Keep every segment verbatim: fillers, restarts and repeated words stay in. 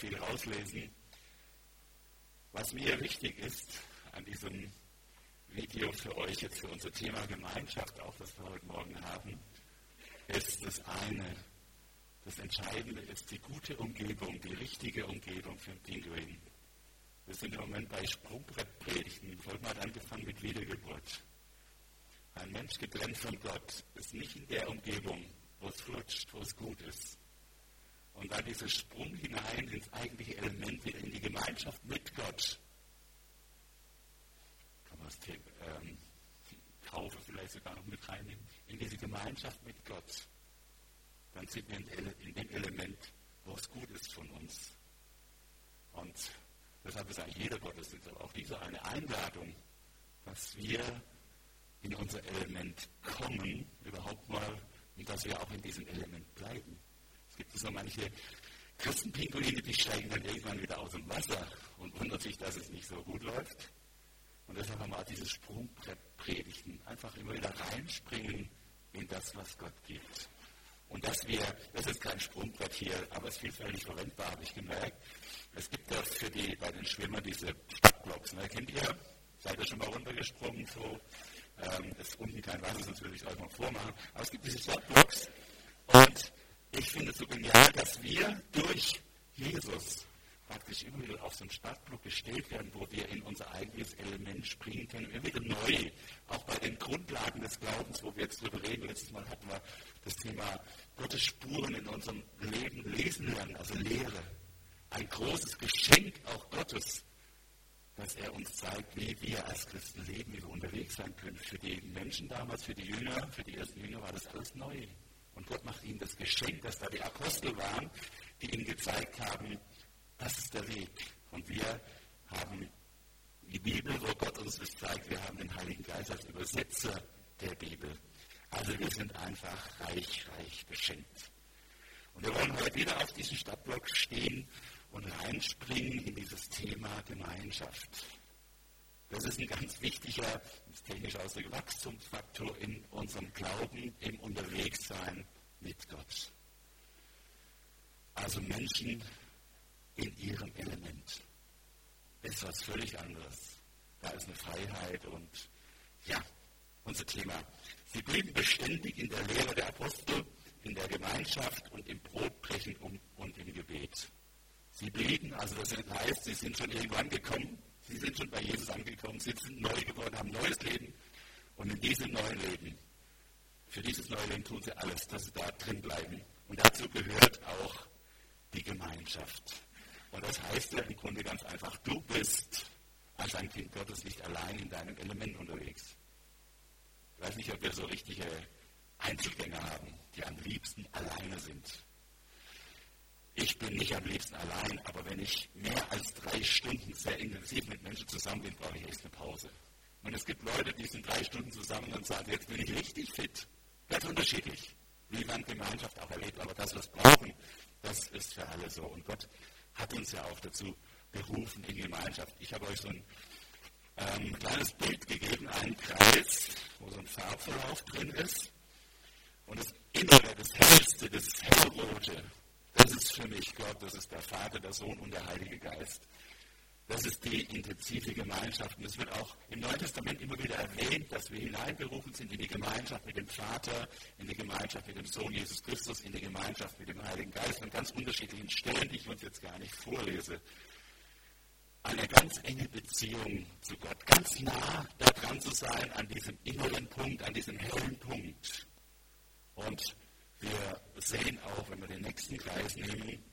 viel rauslesen. Was mir wichtig ist an diesem Video für euch, jetzt für unser Thema Gemeinschaft, auch das wir heute Morgen haben, ist das eine. Das Entscheidende ist die gute Umgebung, die richtige Umgebung für den Pinguin. Wir sind im Moment bei Sprungbrettpredigten. Volkmar hat angefangen mit Wiedergeburt. Ein Mensch getrennt von Gott ist nicht in der Umgebung, wo es flutscht, wo es gut ist. Und dann dieser Sprung hinein ins eigentliche Element, wieder in die Gemeinschaft mit Gott. Kann man das Thema, ähm, Taufe vielleicht sogar noch mit reinnehmen. In diese Gemeinschaft mit Gott. Dann sind wir in dem Element, wo es gut ist von uns. Und deshalb ist eigentlich jeder Gottesdienst, aber auch diese eine Einladung, dass wir in unser Element kommen, überhaupt mal, und dass wir auch in diesem Element bleiben. Es gibt so manche Christenpinguine, die steigen dann irgendwann wieder aus dem Wasser und wundern sich, dass es nicht so gut läuft. Und deshalb haben wir auch dieses Sprungbrett-Predigten. Einfach immer wieder reinspringen in das, was Gott gibt. Und dass wir, das ist kein Sprungbrett hier, aber es ist vielfältig verwendbar, habe ich gemerkt. Es gibt da für die, bei den Schwimmern diese Stadtblocks. Ne? Kennt ihr? Seid ihr schon mal runtergesprungen? So, ähm, ist unten kein Wasser, sonst würde ich es euch mal vormachen. Aber es gibt diese Stadtblocks. Und ich finde es so genial, dass wir durch Jesus praktisch immer wieder auf so einen Startblock gestellt werden, wo wir in unser eigenes Element springen können. Immer wieder neu, auch bei den Grundlagen des Glaubens, wo wir jetzt drüber reden. Letztes Mal hatten wir das Thema Gottes Spuren in unserem Leben lesen lernen, also Lehre. Ein großes Geschenk auch Gottes, dass er uns zeigt, wie wir als Christen leben, wie wir unterwegs sein können. Für die Menschen damals, für die Jünger, für die ersten Jünger war das alles neu. Und Gott macht ihnen das Geschenk, dass da die Apostel waren, die ihnen gezeigt haben, das ist der Weg. Und wir haben die Bibel, wo Gott uns das zeigt. Wir haben den Heiligen Geist als Übersetzer der Bibel. Also wir sind einfach reich, reich beschenkt. Und wir wollen heute wieder auf diesen Stadtblock stehen und reinspringen in dieses Thema Gemeinschaft. Das ist ein ganz wichtiger, technisch ausgedrückt, Wachstumsfaktor in unserem Glauben, im Unterwegssein mit Gott. Also Menschen in ihrem Element. Das ist was völlig anderes. Da ist eine Freiheit und ja, unser Thema. Sie blieben beständig in der Lehre der Apostel, in der Gemeinschaft und im Brotbrechen und im Gebet. Sie blieben, also das heißt, sie sind schon irgendwann gekommen, sie sind schon bei Jesus angekommen, sie sind neu geworden, haben ein neues Leben und in diesem neuen Leben, für dieses neue Leben tun sie alles, dass sie da drin bleiben. Und dazu gehört auch die Gemeinschaft. Und das heißt ja im Grunde ganz einfach, du bist als ein Kind Gottes nicht allein in deinem Element unterwegs. Ich weiß nicht, ob wir so richtige Einzelgänger haben, die am liebsten alleine sind. Ich bin nicht am liebsten allein, aber wenn ich mehr als drei Stunden sehr intensiv mit Menschen zusammen bin, brauche ich echt eine Pause. Und es gibt Leute, die sind drei Stunden zusammen und sagen, jetzt bin ich richtig fit. Ganz unterschiedlich, wie man Gemeinschaft auch erlebt. Aber das, was wir brauchen, das ist für alle so. Und Gott hat uns ja auch dazu berufen in Gemeinschaft. Ich habe euch so ein ähm, kleines Bild gegeben, einen Kreis, wo so ein Farbverlauf drin ist. Und das Innere, das Hellste, das Hellrote, das ist für mich Gott, das ist der Vater, der Sohn und der Heilige Geist. Das ist die intensive Gemeinschaft. Und es wird auch im Neuen Testament immer wieder erwähnt, dass wir hineinberufen sind in die Gemeinschaft mit dem Vater, in die Gemeinschaft mit dem Sohn Jesus Christus, in die Gemeinschaft mit dem Heiligen Geist, an ganz unterschiedlichen Stellen, die ich uns jetzt gar nicht vorlese. Eine ganz enge Beziehung zu Gott, ganz nah da dran zu sein, an diesem inneren Punkt, an diesem hellen Punkt. Und wir sehen auch, wenn wir den nächsten Kreis nehmen,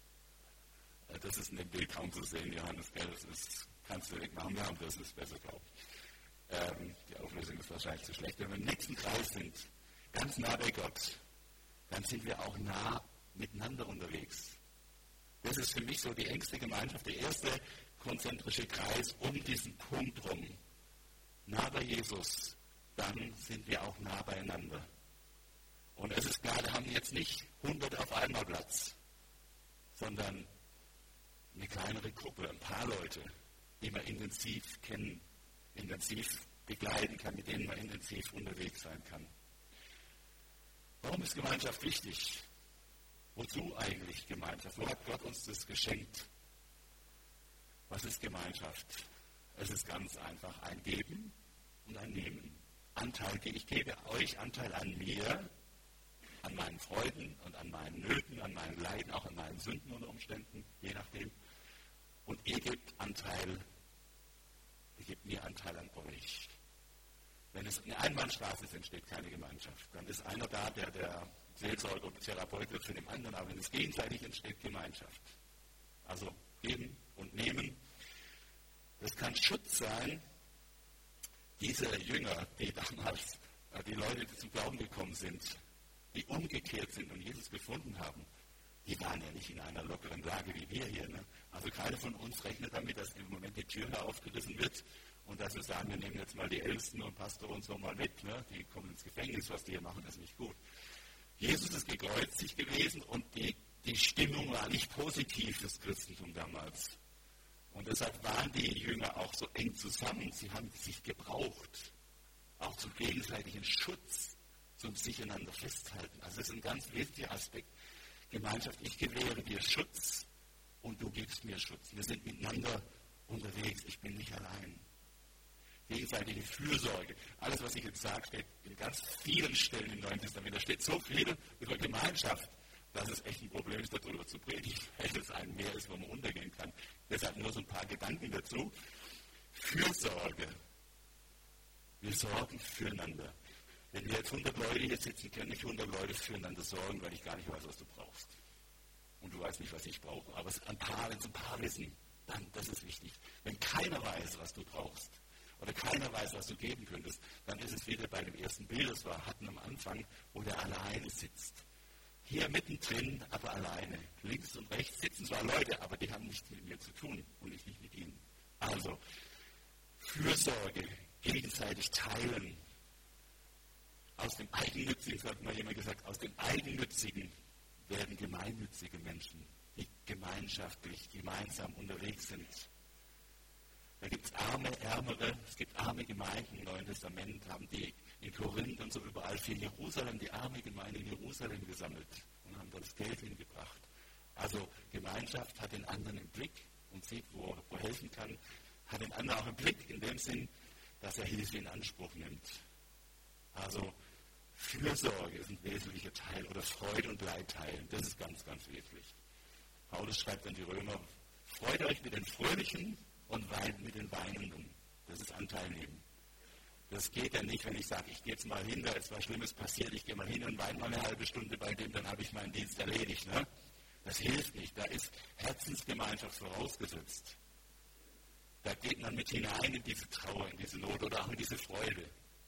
das ist in dem Bild kaum zu sehen, Johannes, das ist, kannst du wegmachen, ja, das ist besser, glaube ich. Ähm, die Auflösung ist wahrscheinlich zu schlecht. Wenn wir im nächsten Kreis sind, ganz nah bei Gott, dann sind wir auch nah miteinander unterwegs. Das ist für mich so die engste Gemeinschaft, der erste konzentrische Kreis um diesen Punkt rum. Nah bei Jesus, dann sind wir auch nah beieinander. Und es ist klar, da haben jetzt nicht hundert auf einmal Platz, sondern eine kleinere Gruppe, ein paar Leute, die man intensiv kennen, intensiv begleiten kann, mit denen man intensiv unterwegs sein kann. Warum ist Gemeinschaft wichtig? Wozu eigentlich Gemeinschaft? Wo hat Gott uns das geschenkt? Was ist Gemeinschaft? Es ist ganz einfach ein Geben und ein Nehmen. Anteil, ich gebe euch Anteil an mir, an meinen Freuden und an meinen Nöten, an meinen Leiden, auch an meinen Sünden unter Umständen, je nachdem. Und ihr gebt Anteil, ihr gebt mir Anteil an euch. Wenn es eine Einbahnstraße ist, entsteht keine Gemeinschaft. Dann ist einer da, der der Seelsorger und Therapeut wird für den anderen, aber wenn es gegenseitig entsteht, Gemeinschaft. Also geben und nehmen. Das kann Schutz sein. Diese Jünger, die damals, die Leute, die zum Glauben gekommen sind, die umgekehrt sind und Jesus gefunden haben, die waren ja nicht in einer lockeren Lage wie wir hier. Ne? Also keiner von uns rechnet damit, dass im Moment die Tür aufgerissen wird und dass wir sagen, wir nehmen jetzt mal die Ältesten und Pastor und so mal mit. Ne? Die kommen ins Gefängnis, was die hier machen, ist nicht gut. Jesus ist gekreuzigt gewesen und die, die Stimmung war nicht positiv fürs Christentum damals. Und deshalb waren die Jünger auch so eng zusammen. Sie haben sich gebraucht, auch zum gegenseitigen Schutz, zum sich einander festhalten. Also das ist ein ganz wesentlicher Aspekt. Gemeinschaft, ich gewähre dir Schutz und du gibst mir Schutz. Wir sind miteinander unterwegs, ich bin nicht allein. Gegenseitige Fürsorge. Alles, was ich jetzt sage, steht in ganz vielen Stellen im Neuen Testament. Da steht so viel über Gemeinschaft, dass es echt ein Problem ist, darüber zu predigen, weil es ein Meer ist, wo man untergehen kann. Deshalb nur so ein paar Gedanken dazu. Fürsorge. Wir sorgen füreinander. Wenn wir jetzt hundert Leute hier sitzen, können nicht hundert Leute füreinander sorgen, weil ich gar nicht weiß, was du brauchst. Und du weißt nicht, was ich brauche. Aber ein paar, wenn es ein paar wissen, dann, das ist wichtig. Wenn keiner weiß, was du brauchst, oder keiner weiß, was du geben könntest, dann ist es wieder bei dem ersten Bild, das wir hatten am Anfang, wo der alleine sitzt. Hier mittendrin, aber alleine. Links und rechts sitzen zwar Leute, aber die haben nichts mit mir zu tun und ich nicht mit ihnen. Also, Fürsorge, gegenseitig teilen. Aus dem Eigennützigen, so hat mal jemand gesagt, aus dem Eigennützigen werden gemeinnützige Menschen, die gemeinschaftlich, gemeinsam unterwegs sind. Da gibt es arme, ärmere, es gibt arme Gemeinden im Neuen Testament, haben die in Korinth und so überall für Jerusalem, die arme Gemeinde in Jerusalem gesammelt und haben das Geld hingebracht. Also Gemeinschaft hat den anderen im Blick und sieht, wo er helfen kann, hat den anderen auch im Blick, in dem Sinn, dass er Hilfe in Anspruch nimmt. Also Fürsorge ist ein wesentlicher Teil oder Freude und Leid teilen, das ist ganz, ganz wesentlich. Paulus schreibt an die Römer, freut euch mit den Fröhlichen und weint mit den Weinenden. Das ist Anteil nehmen. Das geht ja nicht, wenn ich sage, ich gehe jetzt mal hin, da ist was Schlimmes passiert, ich gehe mal hin und weine mal eine halbe Stunde bei dem, dann habe ich meinen Dienst erledigt. Ne? Das hilft nicht, da ist Herzensgemeinschaft vorausgesetzt. Da geht man mit hinein in diese Trauer, in diese Not oder auch in diese Freude.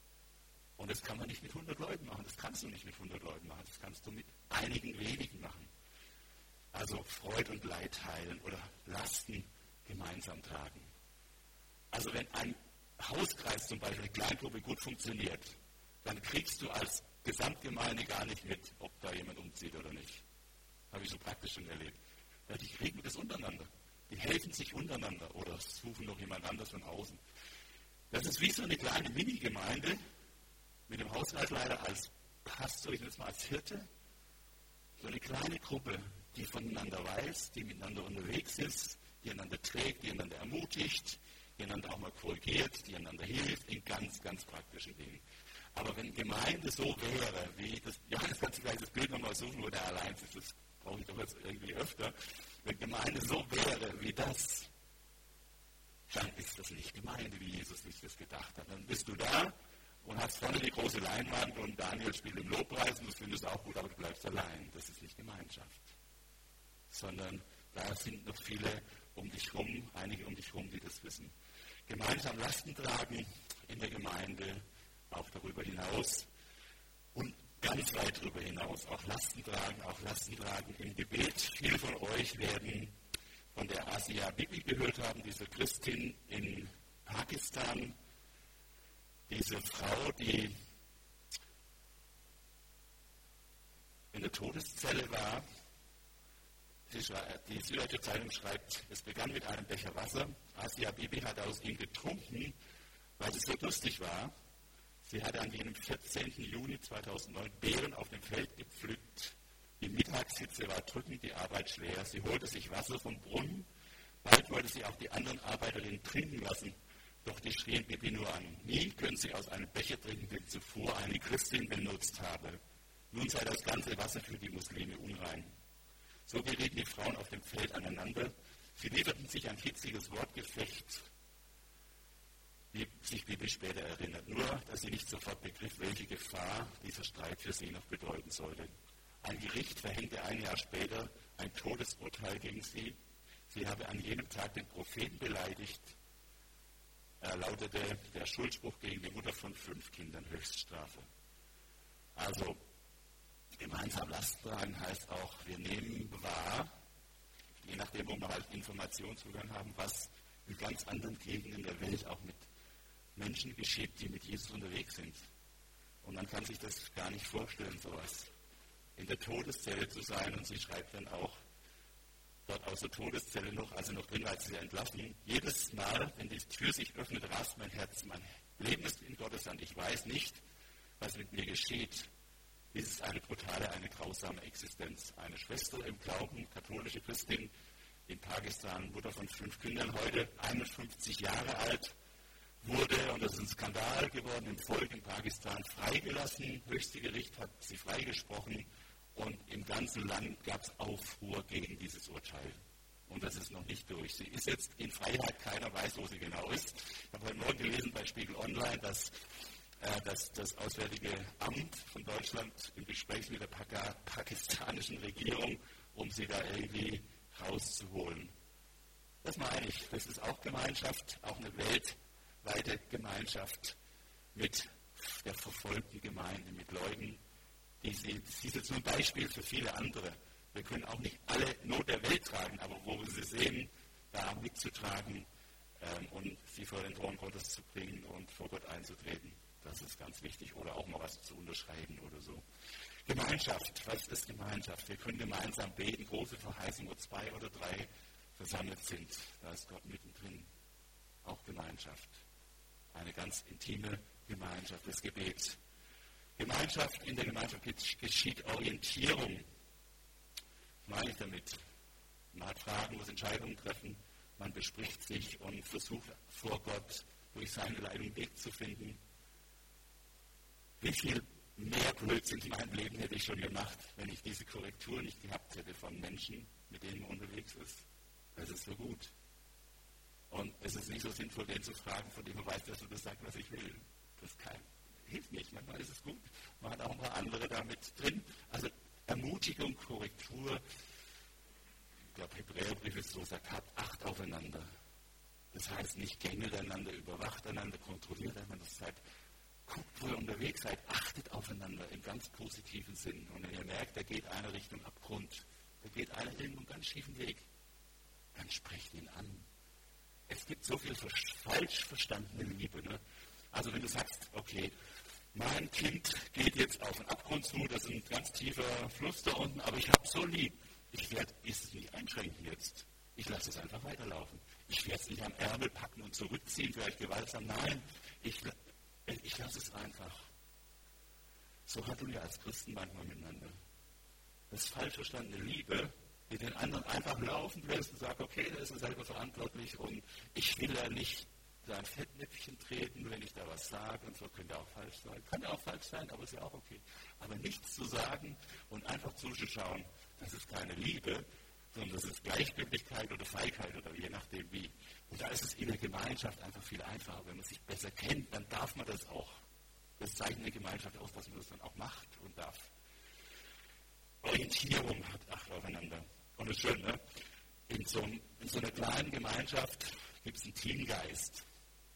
Und das kann man nicht mit hundert Leuten machen, das kannst du nicht mit hundert Leuten machen, das kannst du mit einigen wenigen machen. Also Freude und Leid teilen oder Lasten gemeinsam tragen. Also wenn ein Hauskreis zum Beispiel, eine Kleingruppe gut funktioniert, dann kriegst du als Gesamtgemeinde gar nicht mit, ob da jemand umzieht oder nicht. Habe ich so praktisch schon erlebt. Ja, die kriegen das untereinander. Die helfen sich untereinander oder suchen noch jemand anders von außen. Das ist wie so eine kleine Mini-Gemeinde mit dem Hauskreisleiter als Pastor, ich nenne es mal als Hirte. So eine kleine Gruppe, die voneinander weiß, die miteinander unterwegs ist, die einander trägt, die einander ermutigt, die einander auch mal korrigiert, die einander hilft in ganz, ganz praktischen Dingen. Aber wenn Gemeinde so wäre, wie das, Johannes kann sich gleich das Bild nochmal suchen, wo der allein ist, das brauche ich doch jetzt irgendwie öfter. Wenn Gemeinde so wäre wie das, dann ist das nicht Gemeinde, wie Jesus sich das gedacht hat. Dann bist du da und hast vorne die große Leinwand und Daniel spielt im Lobpreis und das findest du auch gut, aber du bleibst allein. Das ist nicht Gemeinschaft. Sondern da sind noch viele um dich rum, einige um dich rum, die das wissen. Gemeinsam Lasten tragen in der Gemeinde, auch darüber hinaus und ganz weit darüber hinaus. Auch Lasten tragen, auch Lasten tragen im Gebet. Viele von euch werden von der Asia Bibi gehört haben, diese Christin in Pakistan, diese Frau, die in der Todeszelle war. Die Süddeutsche Zeitung schreibt, es begann mit einem Becher Wasser. Asia Bibi hat aus ihm getrunken, weil sie so durstig war. Sie hatte an jenem vierzehnten Juni zweitausendneun Beeren auf dem Feld gepflückt, Die Mittagshitze war drückend, die Arbeit schwer. Sie holte sich Wasser vom Brunnen. Bald wollte sie auch die anderen Arbeiterinnen trinken lassen. Doch die schrien Bibi nur an. Nie können sie aus einem Becher trinken, den zuvor eine Christin benutzt habe. Nun sei das ganze Wasser für die Muslime unrein. So gerieten die Frauen auf dem Feld aneinander. Sie lieferten sich ein hitziges Wortgefecht, wie sich Bibi später erinnert. Nur, dass sie nicht sofort begriff, welche Gefahr dieser Streit für sie noch bedeuten sollte. Ein Gericht verhängte ein Jahr später ein Todesurteil gegen sie. Sie habe an jenem Tag den Propheten beleidigt. Er lautete der Schuldspruch gegen die Mutter von fünf Kindern, Höchststrafe. Also, gemeinsam Last tragen heißt auch, wir nehmen wahr, je nachdem, wo wir halt Informationszugang haben, was in ganz anderen Gegenden der Welt auch mit Menschen geschieht, die mit Jesus unterwegs sind. Und man kann sich das gar nicht vorstellen, sowas. In der Todeszelle zu sein, und sie schreibt dann auch, dort aus der Todeszelle noch, also noch drin, als sie entlassen. Jedes Mal, wenn die Tür sich öffnet, rast mein Herz. Mein Leben ist in Gottes Hand. Ich weiß nicht, was mit mir geschieht. Dies ist eine brutale, eine grausame Existenz. Eine Schwester im Glauben, katholische Christin in Pakistan, Mutter von fünf Kindern, heute einundfünfzig Jahre alt, wurde, und das ist ein Skandal geworden, im Volk in Pakistan freigelassen. Höchste Gericht hat sie freigesprochen. Und im ganzen Land gab es Aufruhr gegen dieses Urteil. Und das ist noch nicht durch. Sie ist jetzt in Freiheit, keiner weiß, wo sie genau ist. Ich habe heute Morgen gelesen bei Spiegel Online, dass, äh, dass das Auswärtige Amt von Deutschland im Gespräch mit der Paka- pakistanischen Regierung, um sie da irgendwie rauszuholen. Das meine ich. Das ist auch Gemeinschaft, auch eine weltweite Gemeinschaft mit der verfolgten Gemeinde, mit Leuten, Sie, sie ist jetzt nur ein Beispiel für viele andere. Wir können auch nicht alle Not der Welt tragen, aber wo wir sie sehen, da mitzutragen ähm, und sie vor den Thron Gottes zu bringen und vor Gott einzutreten, das ist ganz wichtig. Oder auch mal was zu unterschreiben oder so. Gemeinschaft, was ist Gemeinschaft? Wir können gemeinsam beten, große Verheißung, wo zwei oder drei versammelt sind. Da ist Gott mittendrin. Auch Gemeinschaft. Eine ganz intime Gemeinschaft des Gebets. Gemeinschaft, in der Gemeinschaft geschieht Orientierung. Was meine ich damit? Man hat Fragen, muss Entscheidungen treffen, man bespricht sich und versucht vor Gott durch seine Leitung Weg zu finden. Wie viel mehr Blödsinn in meinem Leben hätte ich schon gemacht, wenn ich diese Korrektur nicht gehabt hätte von Menschen, mit denen man unterwegs ist. Das ist so gut. Und es ist nicht so sinnvoll, den zu fragen, von dem man weiß, dass er das sagt, was ich will. Das kann hilft nicht, manchmal ist es gut. Man hat auch ein paar andere damit drin. Also Ermutigung, Korrektur. Ich glaube, Hebräerbrief ist so, sagt, habt Acht aufeinander. Das heißt nicht gängelt einander, überwacht einander, kontrolliert einander. Das heißt, guckt, wo ihr unterwegs seid, achtet aufeinander im ganz positiven Sinn. Und wenn ihr merkt, da geht einer Richtung Abgrund, da geht einer irgendwo einen ganz schiefen Weg, dann sprecht ihn an. Es gibt so viel falsch verstandene Liebe. Ne? Also wenn du sagst, okay, mein Kind geht jetzt auf den Abgrund zu, das ist ein ganz tiefer Fluss da unten, aber ich habe so lieb. Ich werde es nicht einschränken jetzt. Ich lasse es einfach weiterlaufen. Ich werde es nicht am Ärmel packen und zurückziehen, vielleicht gewaltsam. Nein, ich, ich lasse es einfach. So handeln wir als Christen manchmal miteinander. Das falsch verstandene Liebe, die den anderen einfach laufen lässt und sagt, okay, der ist er selber verantwortlich und ich will ja nicht da ein Fettnäpfchen treten, wenn ich da was sage und so, könnte auch falsch sein. Kann ja auch falsch sein, aber ist ja auch okay. Aber nichts zu sagen und einfach zuzuschauen, das ist keine Liebe, sondern das ist Gleichgültigkeit oder Feigheit oder je nachdem wie. Und da ist es in der Gemeinschaft einfach viel einfacher. Wenn man sich besser kennt, dann darf man das auch. Das zeichnet eine Gemeinschaft aus, dass man das dann auch macht und darf. Orientierung hat Acht aufeinander. Und das ist schön, ne? In so, in so einer kleinen Gemeinschaft gibt es einen Teamgeist.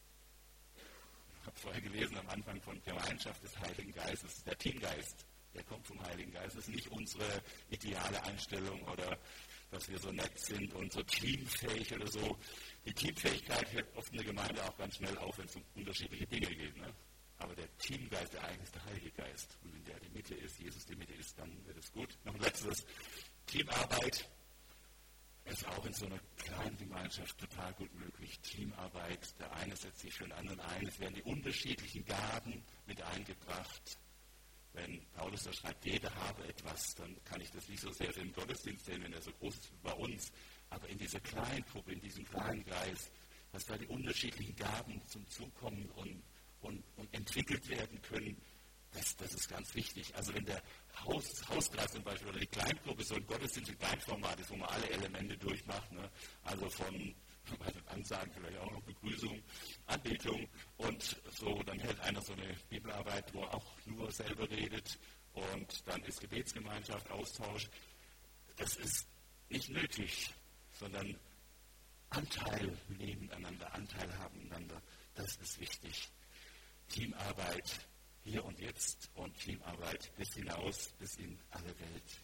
Ich habe vorher gelesen am Anfang von Gemeinschaft des Heiligen Geistes. Der Teamgeist, der kommt vom Heiligen Geist. Das ist nicht unsere ideale Einstellung oder dass wir so nett sind und so teamfähig oder so. Die Teamfähigkeit hört oft in der Gemeinde auch ganz schnell auf, wenn es um unterschiedliche Dinge geht. Ne? Aber der Teamgeist, der eigentlich ist der Heilige Geist. Und wenn der die Mitte ist, Jesus die Mitte ist, dann wird es gut. Noch ein letztes. Teamarbeit ist auch in so einer kleinen Gemeinschaft total gut möglich. Teamarbeit, der eine setzt sich für den anderen ein. Es werden die unterschiedlichen Gaben mit eingebracht. Wenn Paulus da schreibt, jeder habe etwas, dann kann ich das nicht so sehr im Gottesdienst sehen, wenn er so groß ist wie bei uns. Aber in dieser kleinen Gruppe, in diesem kleinen Kreis, dass da die unterschiedlichen Gaben zum Zukommen und, und, und entwickelt werden können, das, das ist ganz wichtig. Also wenn der Haus, Hauskreis zum Beispiel oder die Kleingruppe so ein Gottesdienst in Kleinformat ist, wo man alle Elemente durchmacht, ne? Also von Ansagen, vielleicht auch noch Begrüßung, Anbetung und so, dann hält einer so eine Bibelarbeit, wo er auch nur selber redet und dann ist Gebetsgemeinschaft, Austausch. Das ist nicht nötig, sondern Anteil nebeneinander, Anteil haben einander, das ist wichtig. Teamarbeit hier und jetzt und Teamarbeit bis hinaus, bis in alle Welt.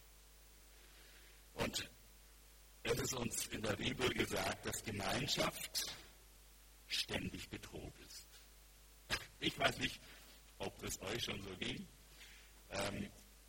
Und es ist uns in der Bibel gesagt, dass Gemeinschaft ständig bedroht ist. Ich weiß nicht, ob das euch schon so ging. Ähm,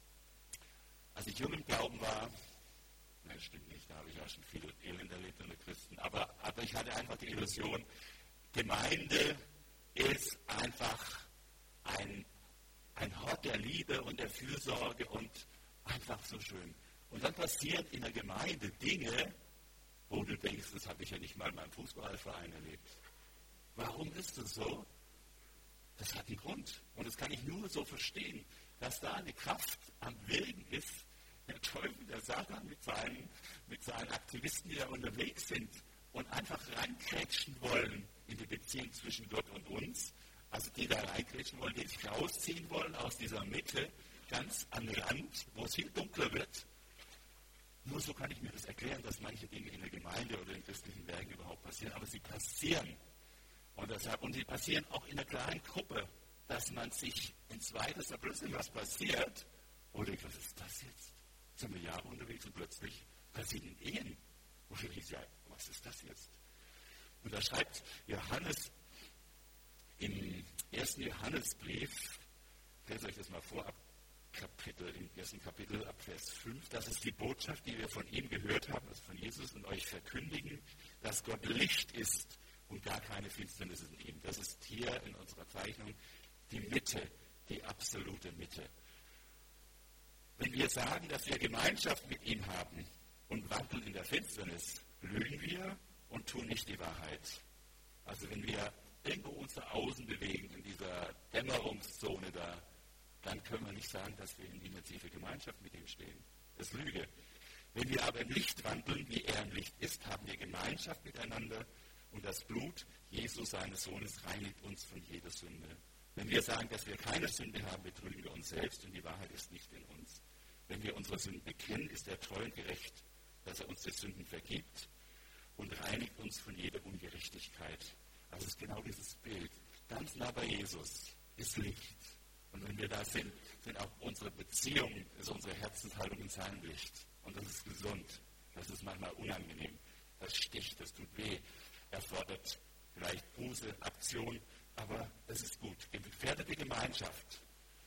als ich jung im Glauben war, nein, stimmt nicht, da habe ich auch schon viel Elend erlebt unter Christen, aber, aber ich hatte einfach die Illusion, Gemeinde ist einfach ein, ein Hort der Liebe und der Fürsorge und einfach so schön. Und dann passieren in der Gemeinde Dinge, wo du denkst, das habe ich ja nicht mal in meinem Fußballverein erlebt. Warum ist das so? Das hat einen Grund. Und das kann ich nur so verstehen, dass da eine Kraft am Wirken ist. Der Teufel, der Satan mit seinen, mit seinen Aktivisten, die da unterwegs sind und einfach reinkrätschen wollen in die Beziehung zwischen Gott und uns. Also die da reinkrätschen wollen, die sich rausziehen wollen aus dieser Mitte, ganz an den Rand, wo es viel dunkler wird. Nur so kann ich mir das erklären, dass manche Dinge in der Gemeinde oder in christlichen Werken überhaupt passieren, aber sie passieren. Und deshalb, und sie passieren auch in einer kleinen Gruppe, dass man sich in zweites da plötzlich was passiert. Oder was ist das jetzt? Sind wir Jahre unterwegs und plötzlich passieren Ehen. Oder ich sage, was ist das jetzt? Und da schreibt Johannes im ersten Johannesbrief, ich lese euch das mal vor, ab Kapitel, im ersten Kapitel ab Vers fünf, das ist die Botschaft, die wir von ihm gehört haben, also von Jesus, und euch verkündigen, dass Gott Licht ist und gar keine Finsternis in ihm. Das ist hier in unserer Zeichnung die Mitte, die absolute Mitte. Wenn wir sagen, dass wir Gemeinschaft mit ihm haben und wandeln in der Finsternis, lügen wir und tun nicht die Wahrheit. Also wenn wir irgendwo uns nach außen bewegen, in dieser Dämmerungszone da, dann können wir nicht sagen, dass wir in intensive Gemeinschaft mit ihm stehen. Das ist Lüge. Wenn wir aber im Licht wandeln, wie er im Licht ist, haben wir Gemeinschaft miteinander und das Blut Jesus, seines Sohnes, reinigt uns von jeder Sünde. Wenn wir sagen, dass wir keine Sünde haben, betrügen wir uns selbst und die Wahrheit ist nicht in uns. Wenn wir unsere Sünden bekennen, ist er treu und gerecht, dass er uns die Sünden vergibt und reinigt uns von jeder Ungerechtigkeit. Also es ist genau dieses Bild. Ganz nah bei Jesus ist Licht. Und wenn wir da sind, sind auch unsere Beziehungen, ist unsere Herzenshaltung in seinem Licht. Und das ist gesund. Das ist manchmal unangenehm. Das sticht, das tut weh. Erfordert vielleicht Buße, Aktion, aber es ist gut. Gefährdete Gemeinschaft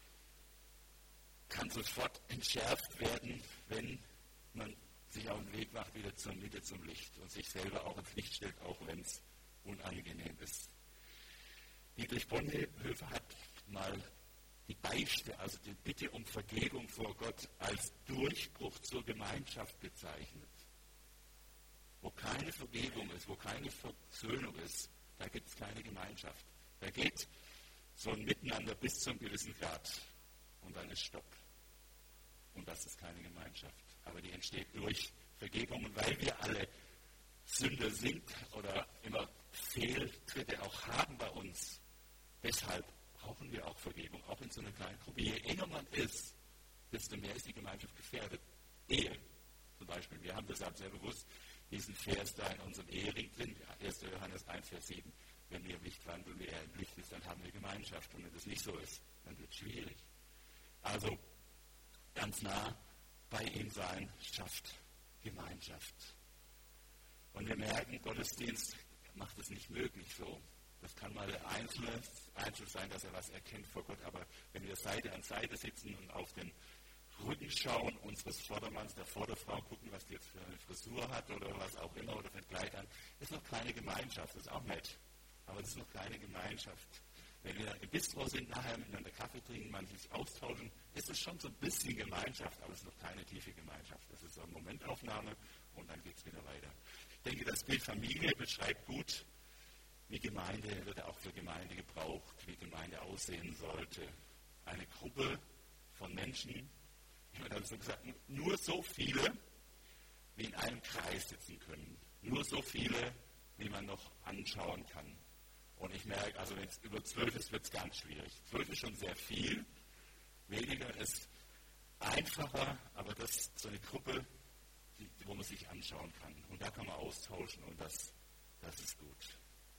kann sofort entschärft werden, wenn man sich auf den Weg macht, wieder zur Mitte, zum Licht und sich selber auch ins Licht stellt, auch wenn es unangenehm ist. Dietrich Bonhoeffer hat mal die Beichte, also die Bitte um Vergebung vor Gott, als Durchbruch zur Gemeinschaft bezeichnet. Wo keine Vergebung ist, wo keine Versöhnung ist, da gibt es keine Gemeinschaft. Da geht so ein Miteinander bis zu einem gewissen Grad und dann ist Stopp. Und das ist keine Gemeinschaft. Aber die entsteht durch Vergebung. Und weil wir alle Sünder sind oder immer Fehltritte auch haben bei uns, deshalb brauchen wir auch Vergebung, auch in so einer kleinen Gruppe. Je enger man ist, desto mehr ist die Gemeinschaft gefährdet. Ehe zum Beispiel. Wir haben deshalb sehr bewusst diesen Vers da in unserem Ehering drin, erster Johannes eins, Vers sieben. Wenn wir im Licht wandeln, wie er im Licht ist, dann haben wir Gemeinschaft. Und wenn das nicht so ist, dann wird es schwierig. Also ganz nah bei ihm sein, schafft Gemeinschaft. Und wir merken, Gottesdienst macht es nicht möglich so. Das kann mal der Einzelne, Einzel sein, dass er was erkennt vor Gott, aber wenn wir Seite an Seite sitzen und auf den Rücken schauen unseres Vordermanns, der Vorderfrau, gucken, was die jetzt für eine Frisur hat oder was auch immer oder für ein Kleid an, ist noch keine Gemeinschaft, das ist auch nett, aber das ist noch keine Gemeinschaft. Wenn wir im Bistro sind, nachher miteinander Kaffee trinken, man sich austauschen, ist es schon so ein bisschen Gemeinschaft, aber es ist noch keine tiefe Gemeinschaft. Das ist so eine Momentaufnahme und dann geht es wieder weiter. Ich denke, das Bild Familie beschreibt gut, wie Gemeinde, wird auch für Gemeinde gebraucht, wie Gemeinde aussehen sollte. Eine Gruppe von Menschen, ich habe so gesagt, nur so viele, wie in einem Kreis sitzen können. Nur so viele, wie man noch anschauen kann. Und ich merke, also wenn es über zwölf ist, wird es ganz schwierig. Zwölf ist schon sehr viel, weniger ist einfacher, aber das ist so eine Gruppe, die, wo man sich anschauen kann. Und da kann man austauschen und das, das ist gut.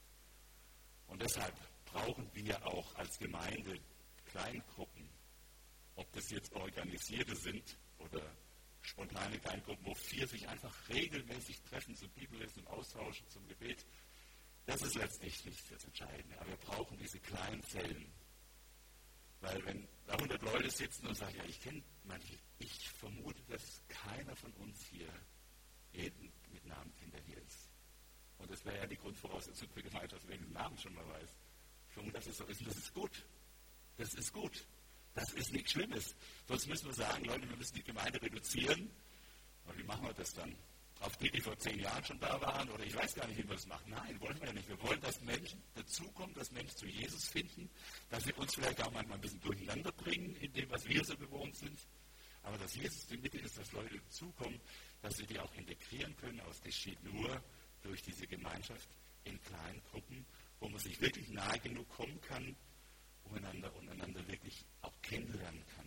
Und deshalb brauchen wir auch als Gemeinde Kleingruppen. Ob das jetzt organisierte sind oder spontane Kleingruppen, wo vier sich einfach regelmäßig treffen zum Bibellesen, zum Austauschen, zum Gebet. Das ist letztlich nicht das Entscheidende. Aber wir brauchen diese kleinen Zellen. Weil wenn da hundert Leute sitzen und sagen, ja, ich kenne manche, ich vermute, dass keiner von uns hier jeden mit Namen Kinder hier ist. Und das wäre ja die Grundvoraussetzung für Gemeinschaft, wenn ich den Namen schon mal weiß. Ich vermute, dass es so ist. Und das ist gut. Das ist gut. Das ist nichts Schlimmes. Sonst müssen wir sagen, Leute, wir müssen die Gemeinde reduzieren. Und wie machen wir das dann? Auf die, die vor zehn Jahren schon da waren? Oder ich weiß gar nicht, wie wir das machen. Nein, wollen wir ja nicht. Wir wollen, dass Menschen dazukommen, dass Menschen zu Jesus finden, dass wir uns vielleicht auch manchmal ein bisschen durcheinander bringen in dem, was wir so gewohnt sind. Aber dass Jesus die Mitte ist, dass Leute dazukommen, dass wir die auch integrieren können. Aber es geschieht nur durch diese Gemeinschaft in kleinen Gruppen, wo man sich wirklich nahe genug kommen kann, umeinander und einander wirklich auch kennenlernen kann.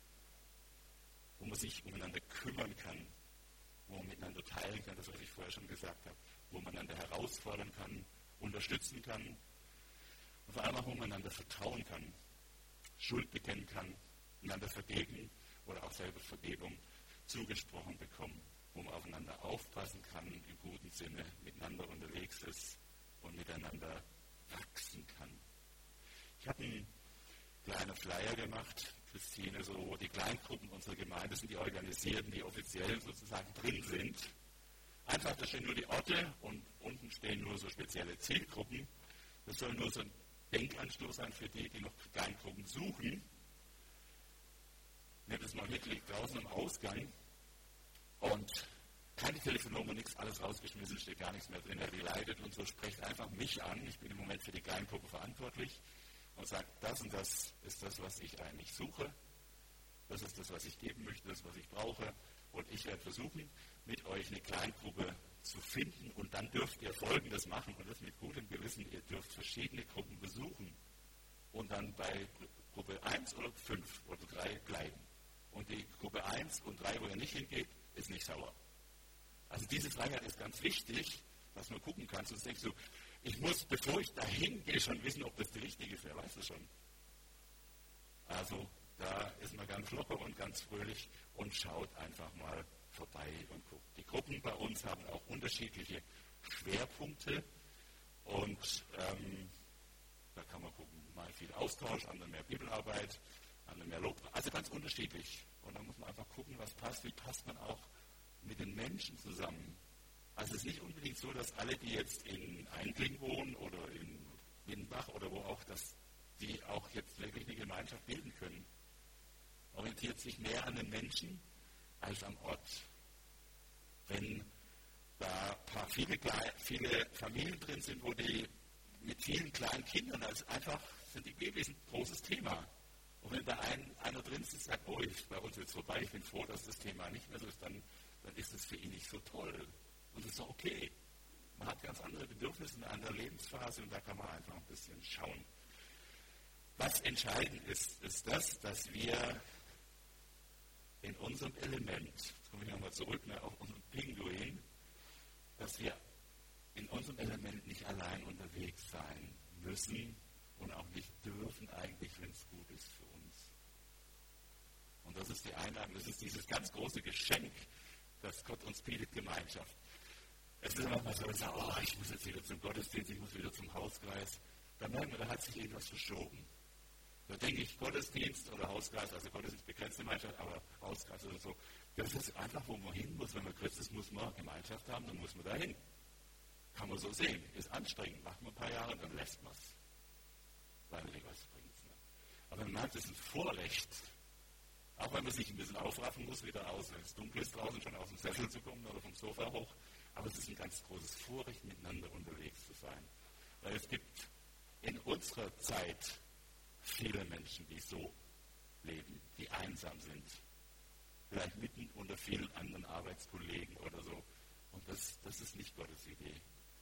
Wo man sich umeinander kümmern kann, wo man miteinander teilen kann, das was ich vorher schon gesagt habe, wo man einander herausfordern kann, unterstützen kann und vor allem auch, wo man einander vertrauen kann, Schuld bekennen kann, einander vergeben oder auch selber Vergebung zugesprochen bekommen, wo man aufeinander aufpassen kann, im guten Sinne miteinander unterwegs ist und miteinander wachsen kann. Ich habe einen kleinen Flyer gemacht, Christine, so, wo die Kleingruppen unserer Gemeinde sind, die organisierten, die offiziell sozusagen drin sind. Einfach, da stehen nur die Orte und unten stehen nur so spezielle Zielgruppen. Das soll nur so ein Denkanstoß sein für die, die noch Kleingruppen suchen. Nehmt es mal mit, liegt draußen am Ausgang und keine Telefonnummer, nichts, alles rausgeschmissen, steht gar nichts mehr drin, wer die leitet und so, sprecht einfach mich an. Ich bin im Moment für die Kleingruppe verantwortlich. Und sagt, das und das ist das, was ich eigentlich suche. Das ist das, was ich geben möchte, das, was ich brauche. Und ich werde versuchen, mit euch eine Kleingruppe zu finden. Und dann dürft ihr Folgendes machen. Und das mit gutem Gewissen. Ihr dürft verschiedene Gruppen besuchen. Und dann bei Gruppe eins oder fünf oder drei bleiben. Und die Gruppe eins und drei, wo ihr nicht hingeht, ist nicht sauer. Also diese Freiheit ist ganz wichtig, dass man gucken kann. Sonst denkst du, ich muss, bevor ich dahin gehe, schon wissen, ob das die richtige ist. Wer weiß das schon. Also da ist man ganz locker und ganz fröhlich und schaut einfach mal vorbei und guckt. Die Gruppen bei uns haben auch unterschiedliche Schwerpunkte und ähm, da kann man gucken, mal viel Austausch, andere mehr Bibelarbeit, andere mehr Lob, also ganz unterschiedlich. Und da muss man einfach gucken, was passt, wie passt man auch mit den Menschen zusammen. Also es ist nicht unbedingt so, dass alle, die jetzt in Eindling wohnen oder in Winnbach oder wo auch, dass die auch jetzt wirklich eine Gemeinschaft bilden können. Orientiert sich mehr an den Menschen als am Ort. Wenn da paar viele, viele Familien drin sind, wo die mit vielen kleinen Kindern, also einfach sind die Babys ein großes Thema. Und wenn da ein, einer drin ist, sagt, oh, ich, bei uns ist es vorbei, ich bin froh, dass das Thema nicht mehr so ist, dann, dann ist es für ihn nicht so toll. Und das ist doch okay. Man hat ganz andere Bedürfnisse in einer anderen Lebensphase und da kann man einfach ein bisschen schauen. Was entscheidend ist, ist das, dass wir in unserem Element, jetzt komme ich nochmal zurück ne, auf unseren Pinguin, dass wir in unserem Element nicht allein unterwegs sein müssen und auch nicht dürfen eigentlich, wenn es gut ist für uns. Und das ist die Einladung, das ist dieses ganz große Geschenk, das Gott uns bietet, Gemeinschaft. Es ist manchmal so, dass wir sagen, oh, ich muss jetzt wieder zum Gottesdienst, ich muss wieder zum Hauskreis. Da merken wir, da hat sich irgendwas verschoben. Da denke ich, Gottesdienst oder Hauskreis, also Gottesdienst begrenzte Gemeinschaft, aber Hauskreis oder so, das ist einfach, wo man hin muss. Wenn man Christ ist, muss man Gemeinschaft haben, dann muss man da hin. Kann man so sehen. Ist anstrengend, macht man ein paar Jahre, dann lässt man es. Weil was merkt, es ist ein Vorrecht, auch wenn man sich ein bisschen aufraffen muss, wieder aus, wenn es dunkel ist draußen, schon aus dem Sessel zu kommen oder vom Sofa hoch. Aber es ist ein ganz großes Vorrecht, miteinander unterwegs zu sein. Weil es gibt in unserer Zeit viele Menschen, die so leben, die einsam sind. Vielleicht mitten unter vielen anderen Arbeitskollegen oder so. Und das, das ist nicht Gottes Idee.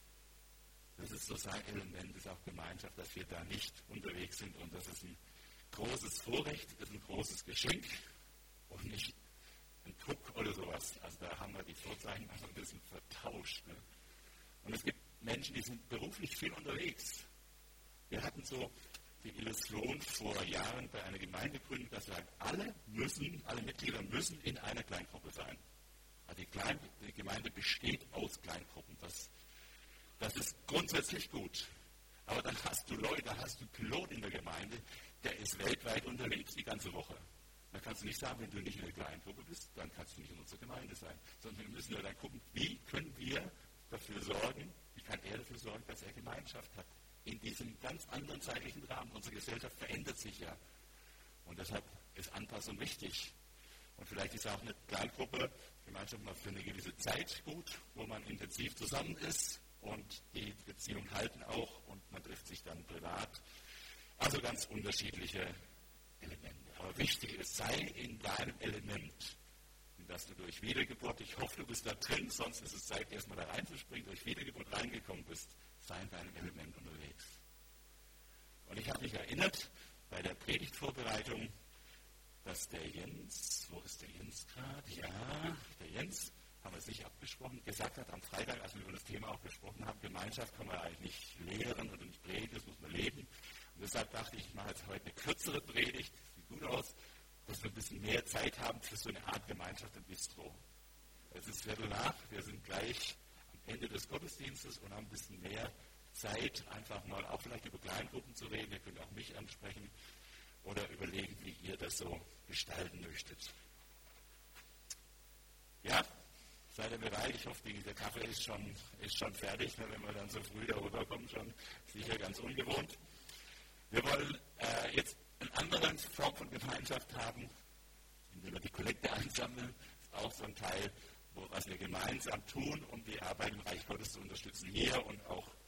Das ist so sein Element, ist auch Gemeinschaft, dass wir da nicht unterwegs sind. Und das ist ein großes Vorrecht, ist ein großes Geschenk und nicht ein Druck oder sowas. Also da haben wir die Vorzeichen einfach ein bisschen vertauscht. Ne? Und es gibt Menschen, die sind beruflich viel unterwegs. Wir hatten so die Illusion vor Jahren bei einer Gemeinde gegründet, dass wir sagen, alle müssen, alle Mitglieder müssen in einer Kleingruppe sein. Also die, Klein, die Gemeinde besteht aus Kleingruppen. Das, das ist grundsätzlich gut. Aber dann hast du Leute, da hast du einen Pilot in der Gemeinde, der ist weltweit unterwegs die ganze Woche. Da kannst du nicht sagen, wenn du nicht in einer Kleingruppe bist, dann kannst du nicht in unserer Gemeinde sein. Sondern wir müssen ja dann gucken, wie können wir dafür sorgen, wie kann er dafür sorgen, dass er Gemeinschaft hat. In diesem ganz anderen zeitlichen Rahmen. Unsere Gesellschaft verändert sich ja. Und deshalb ist Anpassung wichtig. Und vielleicht ist auch eine Kleingruppe, Gemeinschaft mal für eine gewisse Zeit gut, wo man intensiv zusammen ist und die Beziehungen halten auch und man trifft sich dann privat. Also ganz unterschiedliche Elemente. Aber wichtig ist, sei in deinem Element, in das du durch Wiedergeburt, ich hoffe, du bist da drin, sonst ist es Zeit, erstmal da reinzuspringen, durch Wiedergeburt reingekommen bist, sei in deinem Element unterwegs. Und ich habe mich erinnert, bei der Predigtvorbereitung, dass der Jens, wo ist der Jens gerade? Ja, der Jens, haben wir sich abgesprochen, gesagt hat am Freitag, als wir über das Thema auch gesprochen haben, Gemeinschaft kann man eigentlich nicht lehren oder nicht predigen, das muss man leben. Und deshalb dachte ich, ich mache jetzt heute eine kürzere Predigt, sieht gut aus, dass wir ein bisschen mehr Zeit haben für so eine Art Gemeinschaft im Bistro. Es ist Viertel nach, wir sind gleich am Ende des Gottesdienstes und haben ein bisschen mehr Zeit, einfach mal auch vielleicht über Kleingruppen zu reden. Ihr könnt auch mich ansprechen oder überlegen, wie ihr das so gestalten möchtet. Ja, seid ihr bereit? Ich hoffe, der Kaffee ist schon, ist schon fertig, wenn wir dann so früh darüber kommen, schon sicher ganz ungewohnt. Wir wollen äh, jetzt eine andere Form von Gemeinschaft haben, indem wir die Kollekte einsammeln. Das ist auch so ein Teil, wo, was wir gemeinsam tun, um die Arbeit im Reich Gottes zu unterstützen, hier und auch